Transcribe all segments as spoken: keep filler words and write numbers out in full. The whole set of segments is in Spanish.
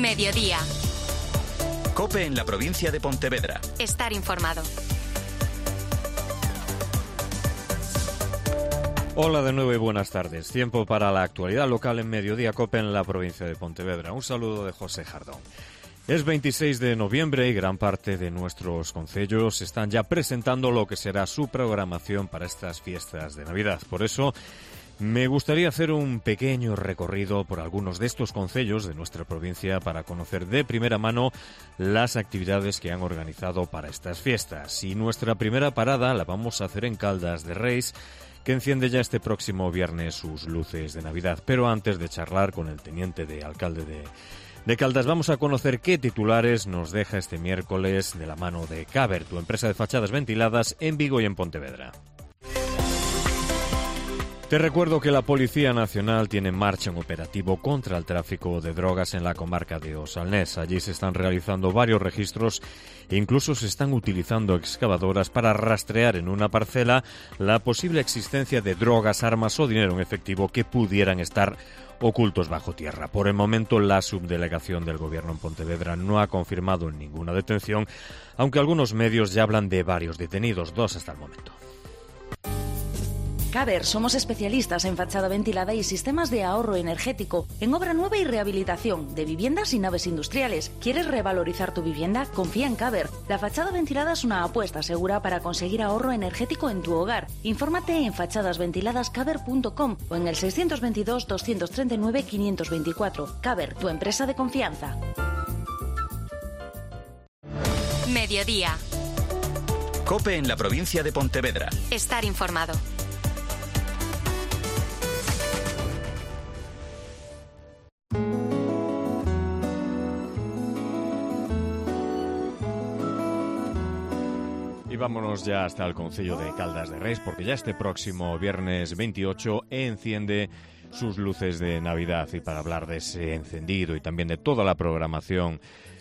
Mediodía. COPE en la provincia de Pontevedra. Estar informado. Hola de nuevo y buenas tardes. Tiempo para la actualidad local en Mediodía COPE en la provincia de Pontevedra. Un saludo de José Jardón. Es veintiséis de noviembre y gran parte de nuestros concellos están ya presentando lo que será su programación para estas fiestas de Navidad. Por eso me gustaría hacer un pequeño recorrido por algunos de estos concellos de nuestra provincia para conocer de primera mano las actividades que han organizado para estas fiestas. Y nuestra primera parada la vamos a hacer en Caldas de Reis, que enciende ya este próximo viernes sus luces de Navidad. Pero antes de charlar con el teniente de alcalde de, de Caldas, vamos a conocer qué titulares nos deja este miércoles de la mano de Caber, tu empresa de fachadas ventiladas en Vigo y en Pontevedra. Te recuerdo que la Policía Nacional tiene en marcha un operativo contra el tráfico de drogas en la comarca de Osalnés. Allí se están realizando varios registros e incluso se están utilizando excavadoras para rastrear en una parcela la posible existencia de drogas, armas o dinero en efectivo que pudieran estar ocultos bajo tierra. Por el momento, la subdelegación del Gobierno en Pontevedra no ha confirmado ninguna detención, aunque algunos medios ya hablan de varios detenidos, dos hasta el momento. Caber, somos especialistas en fachada ventilada y sistemas de ahorro energético, en obra nueva y rehabilitación de viviendas y naves industriales. ¿Quieres revalorizar tu vivienda? Confía en Caber. La fachada ventilada es una apuesta segura para conseguir ahorro energético en tu hogar. Infórmate en fachadas ventiladas caber punto com o en el seiscientos veintidós, doscientos treinta y nueve, quinientos veinticuatro. Caber, tu empresa de confianza. Mediodía. COPE en la provincia de Pontevedra. Estar informado. Y vámonos ya hasta el concello de Caldas de Reis, porque ya este próximo viernes veintiocho enciende sus luces de Navidad. Y para hablar de ese encendido y también de toda la programación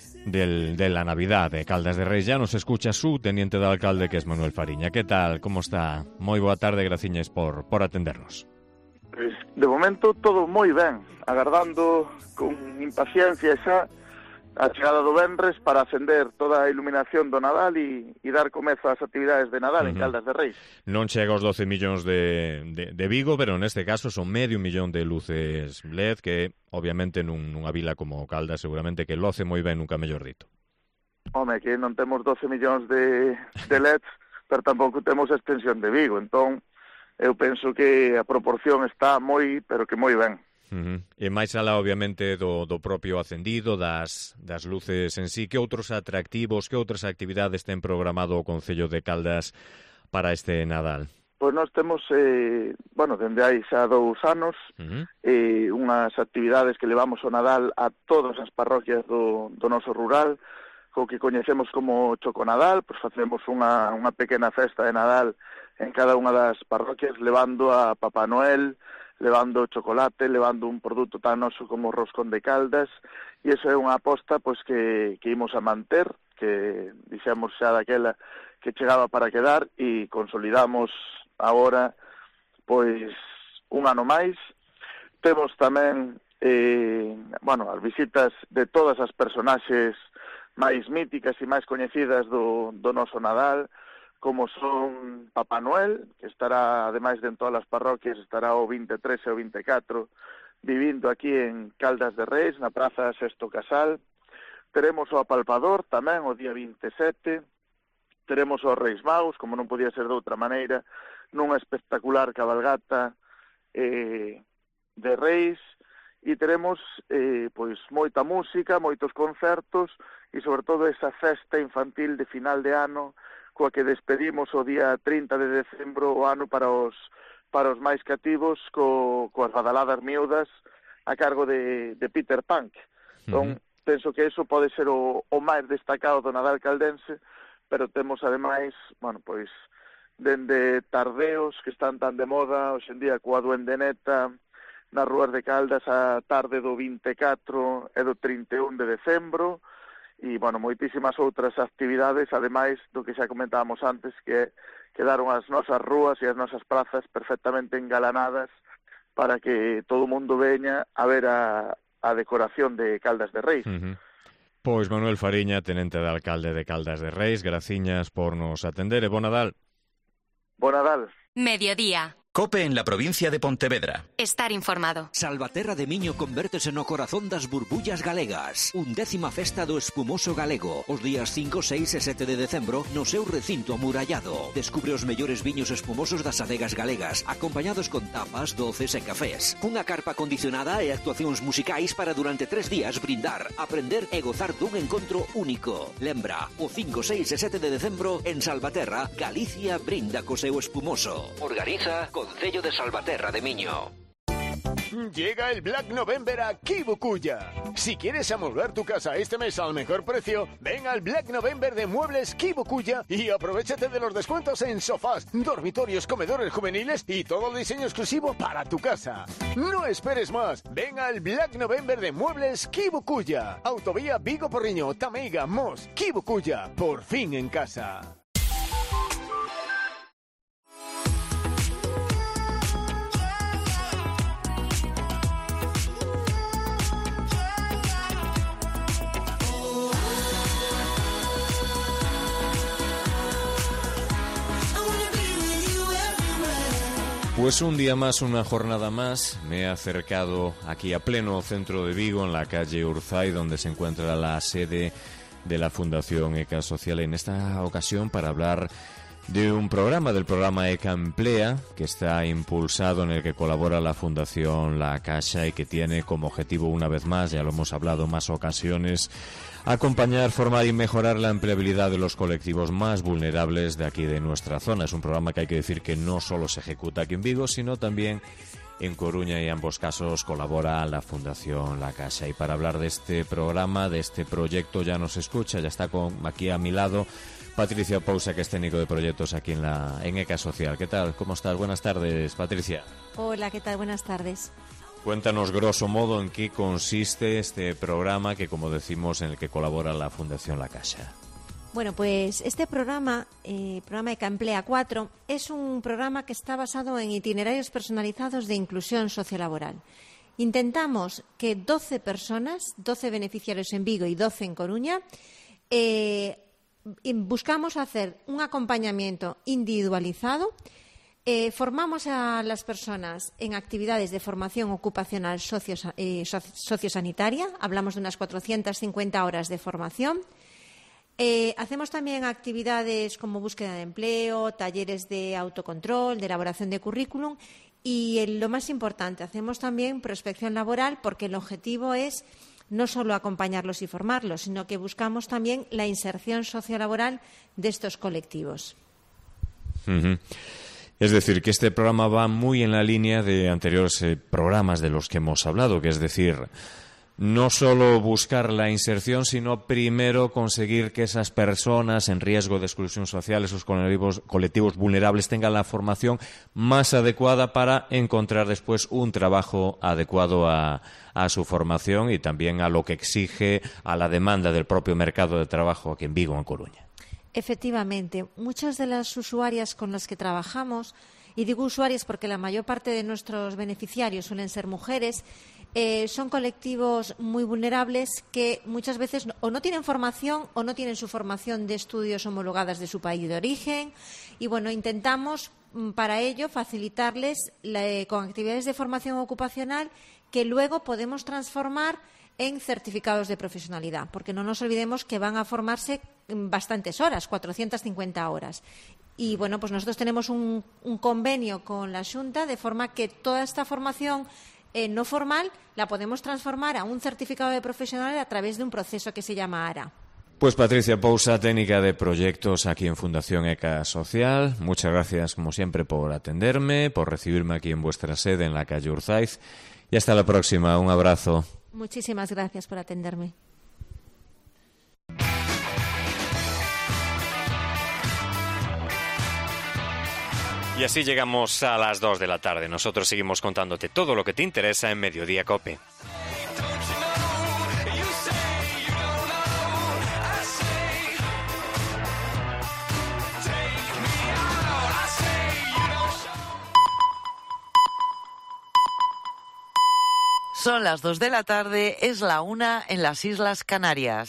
del, de la Navidad de Caldas de Reis, ya nos escucha su teniente de alcalde, que es Manuel Fariña. ¿Qué tal? ¿Cómo está? Moi boa tarde, graciñas por, por atendernos. Pues, de momento todo moi ben, agardando con impaciencia xa a chegada do venres para acender toda a iluminación do Nadal e, e dar comezo ás actividades de Nadal uh-huh. en Caldas de Reis. Non chega aos doce millóns de, de, de Vigo, pero neste caso son medio millón de luces L E D que, obviamente, nun, nunha vila como Caldas seguramente que loce moi ben, nunca mellor dito. Home, que non temos doce millóns de, de L E Ds, pero tampouco temos a extensión de Vigo, entón eu penso que a proporción está moi, pero que moi ben. Uh-huh. E máis alá, obviamente, do, do propio acendido, das, das luces en sí, que outros atractivos, que outras actividades ten programado o Concello de Caldas para este Nadal? Pois nós temos, eh, bueno, dende hai xa dous anos, uh-huh. eh, unhas actividades que levamos o Nadal a todas as parroquias do, do noso rural, co que coñecemos como Choconadal, pois facemos unha, unha pequena festa de Nadal en cada unha das parroquias, levando a Papá Noel, levando chocolate, levando un produto tan noso como roscón de Caldas, e iso é unha aposta pois que, que imos a manter, que dixemos xa daquela que chegaba para quedar, e consolidamos agora pois un ano máis. Temos tamén eh, bueno, as visitas de todas as personaxes máis míticas e máis coñecidas do, do noso Nadal, como son Papá Noel, que estará, ademais de en todas as parroquias, estará o vinte e tres e o vinte e catro, vivindo aquí en Caldas de Reis, na Praza Sexto Casal. Teremos o apalpador tamén o día vinte e sete, teremos os Reis Magos, como non podía ser de outra maneira, nunha espectacular cabalgata eh, de Reis, e teremos eh, pois moita música, moitos concertos, e sobre todo esa festa infantil de final de ano, coa que despedimos o día trinta de decembro o ano para os para os máis cativos co, coas badaladas miúdas a cargo de, de Peter Punk. Entón, uh-huh. penso que eso pode ser o, o máis destacado do Nadal caldense, pero temos ademais, bueno, pois dende tardeos que están tan de moda hoxe en día coa duendeneta nas rúas de Caldas a tarde do vinte e catro e do trinta e un de decembro, e, bueno, moitísimas outras actividades, ademais do que xa comentábamos antes, que quedaron as nosas rúas e as nosas prazas perfectamente engalanadas para que todo o mundo veña a ver a, a decoración de Caldas de Reis. Uh-huh. Pois Manuel Fariña, tenente de alcalde de Caldas de Reis, graciñas por nos atender e bo Nadal. Bo Nadal. Mediodía. COPE en la provincia de Pontevedra. Estar informado. Salvaterra de Miño convértese no corazón das burbullas galegas. Undécima festa do espumoso galego. Os días cinco, seis e sete de decembro no seu recinto amurallado. Descubre os mellores viños espumosos das adegas galegas, acompañados con tapas, doces e cafés. Cunha carpa acondicionada e actuacións musicais para durante tres días brindar, aprender e gozar dun encontro único. Lembra, o cinco, seis e sete de decembro en Salvaterra, Galicia brinda co seu espumoso. Organiza Concello de Salvaterra de Miño. Llega el Black November a Kibukuya. Si quieres amoblar tu casa este mes al mejor precio, ven al Black November de Muebles Kibukuya y aprovéchate de los descuentos en sofás, dormitorios, comedores juveniles y todo el diseño exclusivo para tu casa. No esperes más, ven al Black November de Muebles Kibukuya. Autovía Vigo Porriño, Tameiga, Mos, Kibukuya, por fin en casa. Pues un día más, una jornada más, me he acercado aquí a pleno centro de Vigo, en la calle Urzay, donde se encuentra la sede de la Fundación ECA Social, en esta ocasión para hablar de un programa, del programa ECA Emplea, que está impulsado, en el que colabora la Fundación La Caixa y que tiene como objetivo, una vez más, ya lo hemos hablado en más ocasiones, acompañar, formar y mejorar la empleabilidad de los colectivos más vulnerables de aquí de nuestra zona. Es un programa que hay que decir que no solo se ejecuta aquí en Vigo, sino también en Coruña, y en ambos casos colabora la Fundación La Caixa. Y para hablar de este programa, de este proyecto, ya nos escucha, ya está con, aquí a mi lado, Patricia Pousa, que es técnico de proyectos aquí en la en ECA Social. ¿Qué tal? ¿Cómo estás? Buenas tardes, Patricia. Hola, ¿qué tal? Buenas tardes. Cuéntanos grosso modo en qué consiste este programa que, como decimos, en el que colabora la Fundación La Caixa. Bueno, pues este programa, eh, programa ECA Emplea cuatro, es un programa que está basado en itinerarios personalizados de inclusión sociolaboral. Intentamos que doce personas, doce beneficiarios en Vigo y doce en Coruña, eh, buscamos hacer un acompañamiento individualizado. Eh, formamos a las personas en actividades de formación ocupacional socio, eh, sociosanitaria. Hablamos de unas cuatrocientas cincuenta horas de formación. Eh, hacemos también actividades como búsqueda de empleo, talleres de autocontrol, de elaboración de currículum y, eh, lo más importante, hacemos también prospección laboral, porque el objetivo es no solo acompañarlos y formarlos, sino que buscamos también la inserción sociolaboral de estos colectivos. Uh-huh. Es decir, que este programa va muy en la línea de anteriores eh, programas de los que hemos hablado, que es decir, no solo buscar la inserción, sino primero conseguir que esas personas en riesgo de exclusión social, esos colectivos, colectivos vulnerables, tengan la formación más adecuada para encontrar después un trabajo adecuado a, a su formación y también a lo que exige, a la demanda del propio mercado de trabajo aquí en Vigo, en Coruña. Efectivamente, muchas de las usuarias con las que trabajamos, y digo usuarias porque la mayor parte de nuestros beneficiarios suelen ser mujeres, eh, son colectivos muy vulnerables que muchas veces o no tienen formación o no tienen su formación de estudios homologadas de su país de origen. Y bueno, intentamos para ello facilitarles la, eh, con actividades de formación ocupacional que luego podemos transformar en certificados de profesionalidad, porque no nos olvidemos que van a formarse bastantes horas, cuatrocientas cincuenta horas. Y bueno, pues nosotros tenemos un, un convenio con la Xunta, de forma que toda esta formación eh, no formal la podemos transformar a un certificado de profesional a través de un proceso que se llama ARA. Pues Patricia Pousa, técnica de proyectos aquí en Fundación ECA Social, muchas gracias como siempre por atenderme, por recibirme aquí en vuestra sede en la calle Urzaiz, y hasta la próxima. Un abrazo. Muchísimas gracias por atenderme. Y así llegamos a las dos de la tarde. Nosotros seguimos contándote todo lo que te interesa en Mediodía COPE. Son las dos de la tarde, es la una en las Islas Canarias.